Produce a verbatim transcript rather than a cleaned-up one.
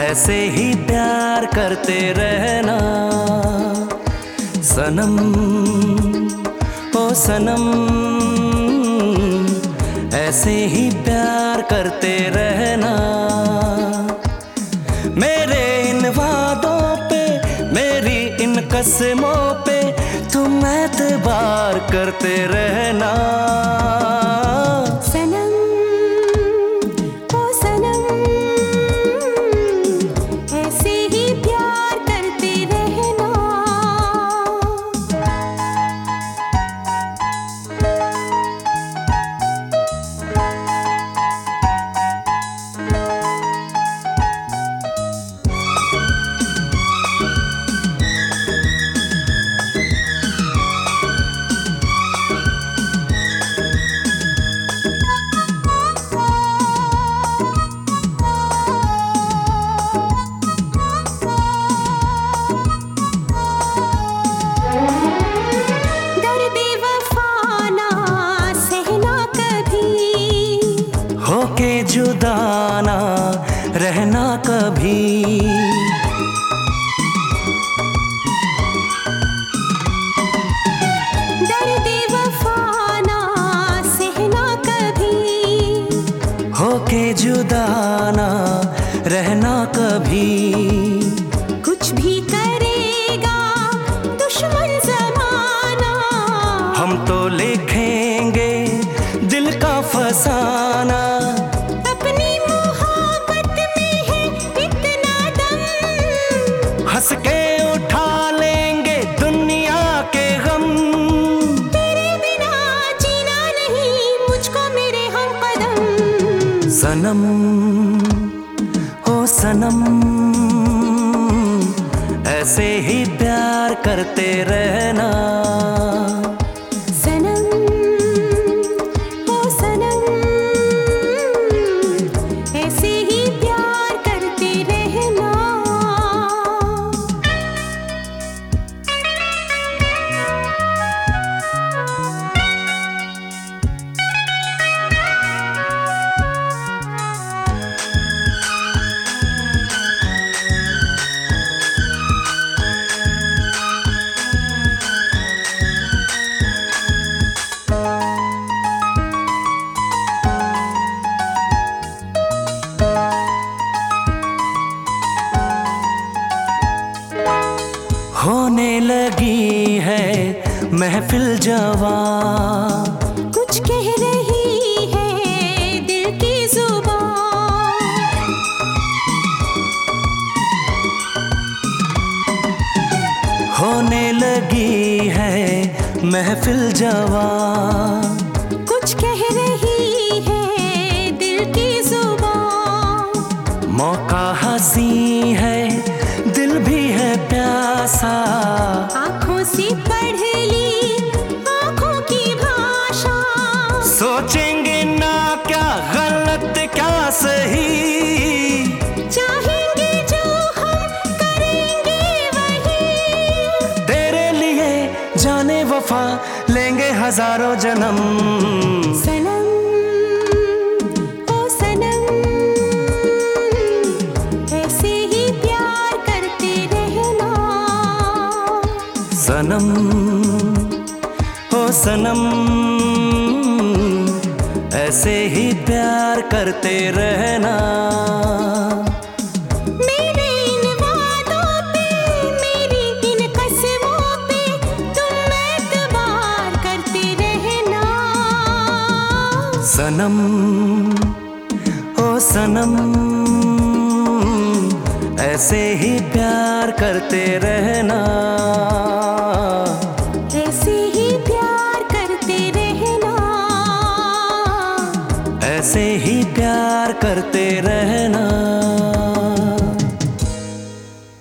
ऐसे ही प्यार करते रहना सनम, ओ सनम। ऐसे ही प्यार करते रहना। मेरे इन वादों पे, मेरी इन कसमों पे तुम एतबार करते रहना। सनम, ओ सनम, ऐसे ही प्यार करते रहना। होके जुदा ना रहना कभी, दर्द वफा ना सहना कभी। होके जुदा ना रहना कभी। कुछ भी करेगा दुश्मन ज़माना, हम तो लिखेंगे दिल का फसाना। अपनी मोहब्बत में है इतना दम, हंस के उठा लेंगे दुनिया के गम। तेरे बिना जीना नहीं मुझको मेरे हम कदम। सनम, ओ सनम, ऐसे ही प्यार करते रहना। होने लगी है महफिल जवां, कुछ कह रही है दिल की जुबान। होने लगी है महफिल जवां, कुछ कह रही है दिल की जुबान। मौका हंसी है दिल भी है प्यासा, आँखों से पढ़ ली आँखों की भाषा। सोचेंगे ना क्या गलत क्या सही, चाहेंगे जो हम करेंगे वही। तेरे लिए जाने वफा लेंगे हजारों जन्म। सनम, ओ सनम, ऐसे ही प्यार करते रहना। सनम, ओ सनम, ऐसे ही प्यार करते रहना। मेरे इन वादों पे, मेरी इन कसमों पे तुम एतबार करते रहना। सनम, ओ सनम, ऐसे ही प्यार करते रहना। ऐसे ही प्यार करते रहना। ऐसे ही प्यार करते रहना।